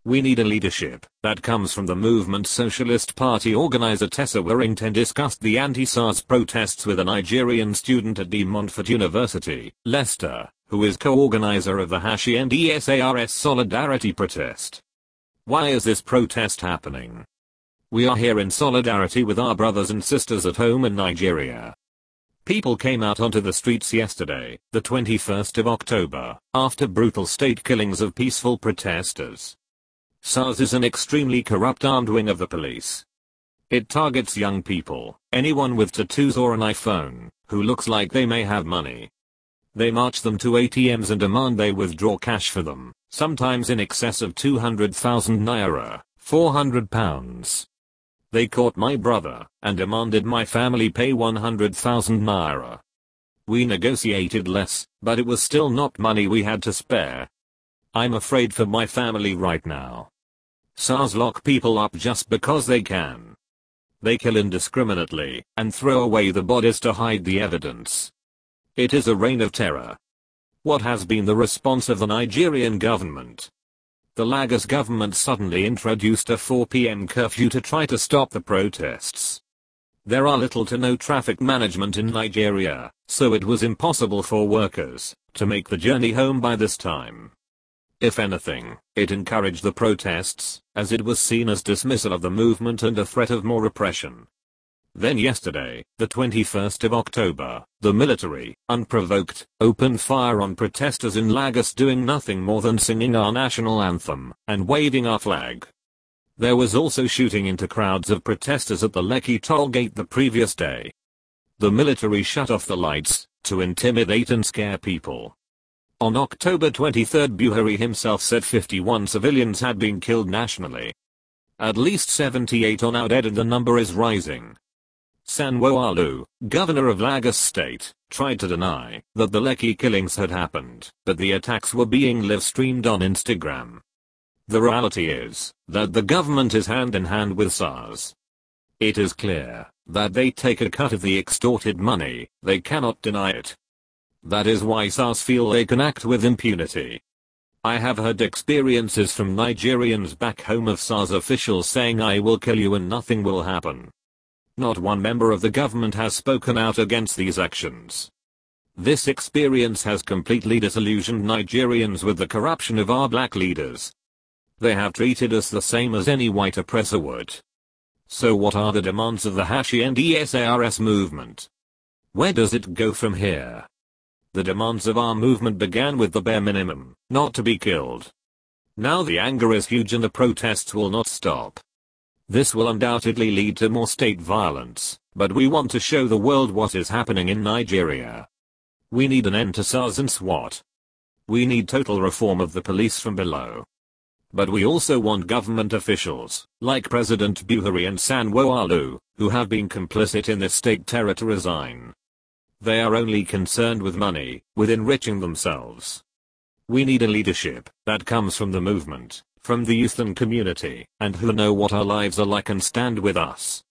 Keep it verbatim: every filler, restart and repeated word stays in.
We need a leadership that comes from the movement. Socialist Party organizer Tessa Warrington discussed the anti-SARS protests with a Nigerian student at De Montfort University, Leicester, who is co-organizer of the H I N D S A R S Solidarity protest. Why is this protest happening? We are here in solidarity with our brothers and sisters at home in Nigeria. People came out onto the streets yesterday, the twenty-first of October, after brutal state killings of peaceful protesters. SARS is an extremely corrupt armed wing of the police. It targets young people, anyone with tattoos or an iPhone, who looks like they may have money. They march them to A T Ms and demand they withdraw cash for them, sometimes in excess of two hundred thousand naira, four hundred pounds. They caught my brother, and demanded my family pay one hundred thousand naira. We negotiated less, but it was still not money we had to spare. I'm afraid for my family right now. SARS lock people up just because they can. They kill indiscriminately, and throw away the bodies to hide the evidence. It is a reign of terror. What has been the response of the Nigerian government? The Lagos government suddenly introduced a four p m curfew to try to stop the protests. There are little to no traffic management in Nigeria, so it was impossible for workers to make the journey home by this time. If anything, it encouraged the protests, as it was seen as dismissal of the movement and a threat of more repression. Then yesterday, the twenty-first of October, the military, unprovoked, opened fire on protesters in Lagos doing nothing more than singing our national anthem and waving our flag. There was also shooting into crowds of protesters at the Lekki toll gate the previous day. The military shut off the lights to intimidate and scare people. On October twenty-third, Buhari himself said fifty-one civilians had been killed nationally. At least seventy-eight are now dead and the number is rising. Sanwo-Olu, governor of Lagos State, tried to deny that the Lekki killings had happened, but the attacks were being live-streamed on Instagram. The reality is that the government is hand in hand with SARS. It is clear that they take a cut of the extorted money, they cannot deny it. That is why SARS feel they can act with impunity. I have heard experiences from Nigerians back home of SARS officials saying I will kill you and nothing will happen. Not one member of the government has spoken out against these actions. This experience has completely disillusioned Nigerians with the corruption of our black leaders. They have treated us the same as any white oppressor would. So what are the demands of the H I N D S A R S movement? Where does it go from here? The demands of our movement began with the bare minimum, not to be killed. Now the anger is huge and the protests will not stop. This will undoubtedly lead to more state violence, but we want to show the world what is happening in Nigeria. We need an end to SARS and SWAT. We need total reform of the police from below. But we also want government officials, like President Buhari and Sanwo-Olu, who have been complicit in this state terror, to resign. They are only concerned with money, with enriching themselves. We need a leadership that comes from the movement, from the youth and community, and who know what our lives are like and stand with us.